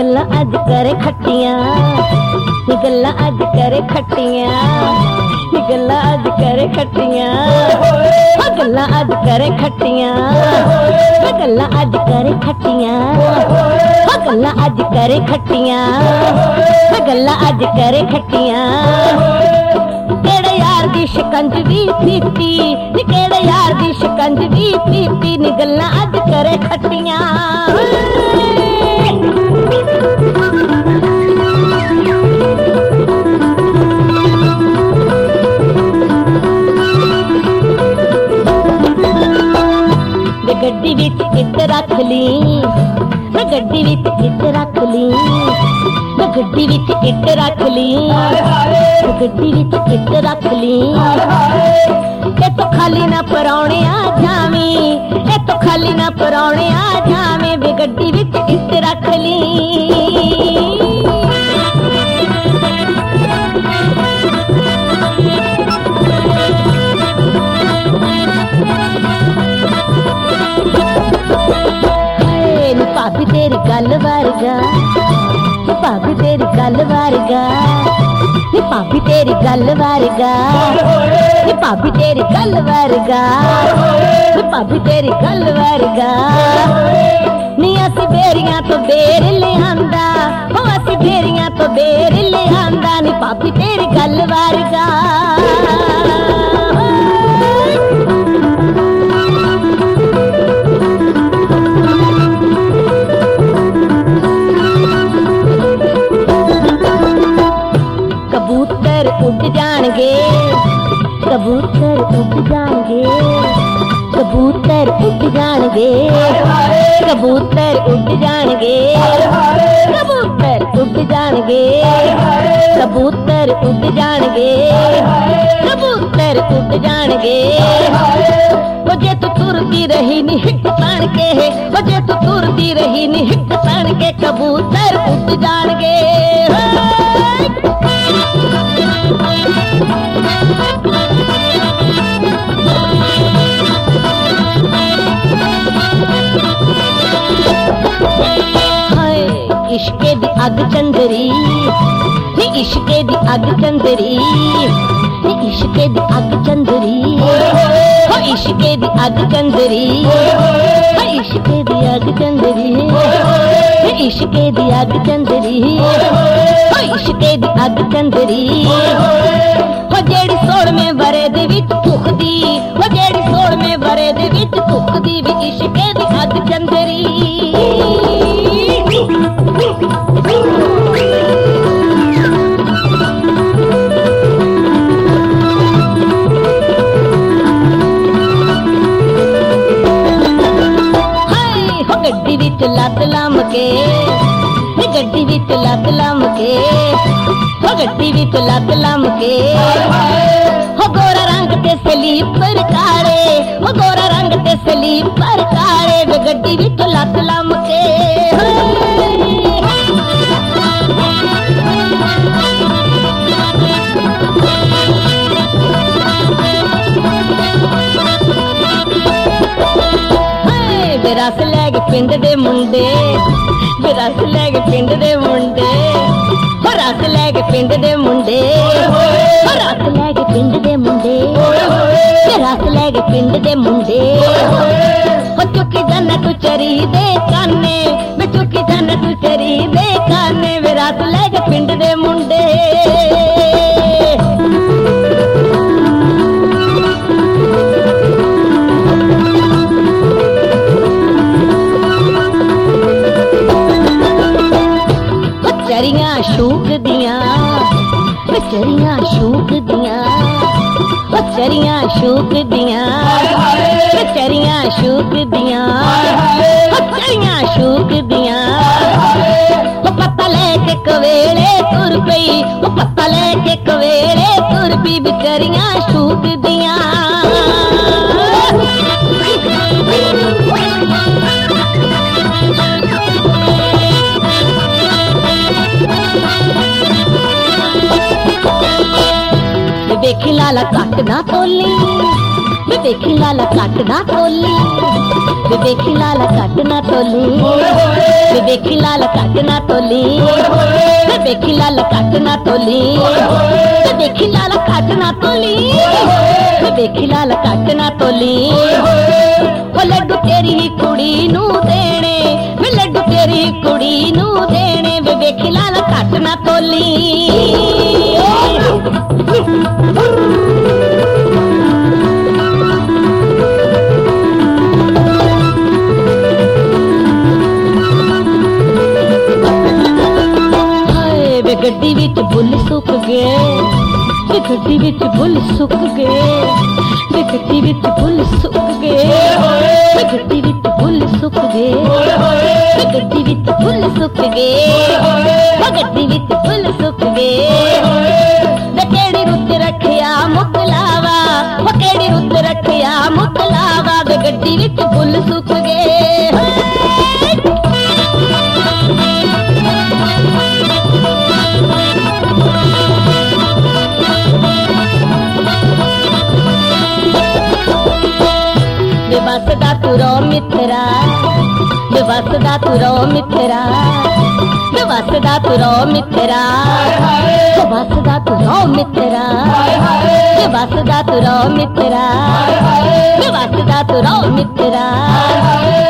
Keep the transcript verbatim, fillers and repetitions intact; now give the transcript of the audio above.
गल्ला अज करे खट्टियां, गल्ला अज करे खट्टियां, गल्ला अज करे खट्टियां, गल्ला अज करे खट्टियां, गल्ला अज करे खट्टियां, गल्ला अज करे खट्टियां, गल्ला अज करे खट्टियां। केड़े यार दी शिकंजवी पीती, केड़े यार दी शिकंजवी पीती, नी गल्ला अज करे खट्टियां। गड्डी विच इट रख ली, गड्डी विच इट रख ली, गड्डी विच इट रख ली, गड्डी विच इट रख ली। ए तो खाली ना परौने आ जावी, ए तो खाली ना परौने आ जावे, वे गड्डी विच इट रख ली। भाभी तेरी गल वर्गा, भाभी तेरी गल वर्गा, भाभी तेरी गल वर्गा, भाभी तेरी गल वर्गा, भाभी तेरी गल वर्गा। नी असी बेरियां तो बेर ले आंदा, हो असी बेरियां तो बेर ले आंदा, नी भाभी तेरी गल वर्गा। कबूतर उड़ जाएंगे, कबूतर उड़ जाएंगे, कबूतर उड़ जाएंगे, कबूतर उड़ जाएंगे, कबूतर उड़ जाएंगे, कबूतर उड़ जाएंगे, कबूतर उड़ जाएंगे। वो जे तू तुरती रही नी हिट तान के, वो जे तू तुरती रही नी हिट तान के, कबूतर उड़ जाएंगे। इश्के दी अग चंदरी, इश्के दी अग चंदरी, इश्के दी अग चंदरी, इश्के दी अग चंदरी, इश्के दी अग चंदरी, इश्के दी अग चंदरी, इश्के दी अग चंदरी। हो जेड़ी सोड़ में बरे दे विच भुखदी, हो जेड़ी सोड़ में बरे दे विच भुखदी, भी इश्के दी अग चंदरी। गड्डी विच लत लम के, गड्डी विच लत लम के, हो गड्डी विच लत लम के, हो गोरा रंग ते स्लीपर काले, हो गोरा रंग ते स्लीपर काले, वे गड्डी विच लत लम के। रस लैग पिंड दे मुंडे, रस लैग पिंड दे मुंडे, रस लैग पिंड दे मुंडे, रस लैग पिंड दे मुंडे, रस लैग पिंड दे मुंडे। हो चुकी जाना तू चरी दे काने, मैं चुकी जाना तू चरी दे काने, वे रस लैग पिंड दे मुंडे। चरियां शूक दियां, चरियां शूक दियां, चरियां शूक दियां, चरियां शूक दियां, चरियां शूक दियां। पत्ता लेके कवेले तुर पई, पत्ता लेके कवेले तुर पई, चरियां शूक दियां। देखी लाला घट ना तोली, वे देखी लाला काटना तोली, वे देखी लाला काटना तोली, वे देखी लाला काटना तोली, वे देखी लाला काटना तोली, वे देखी लाला काटना तोली, वे देखी लाला काटना तोली। वो लड्डू तेरी ही कुड़ी नू देने, वे लड्डू तेरी ही कुड़ी नू देने, वे देखी लाला काटना तोली। गड्डी विच बुल सुक गए, वे गड्डी विच बुल सुक गए, वे गड्डी विच बुल सुक गए, वे गड्डी विच बुल सुक गए, वे गड्डी विच बुल सुक गए, वे गड्डी विच बुल सुक गए। वे केड़ी रुत रखिया मुकलावा, वो केड़ी रुत रखिया मुकलावा, वे गड्डी विच बुल सुक गए। वसदा तू रो मित्रा, वसदा तू रो मित्रा, वसदा तू रो मित्रा, वसदा तू रो मित्रा, वसदा तू रो मित्रा, वसदा तू रो मित्रा।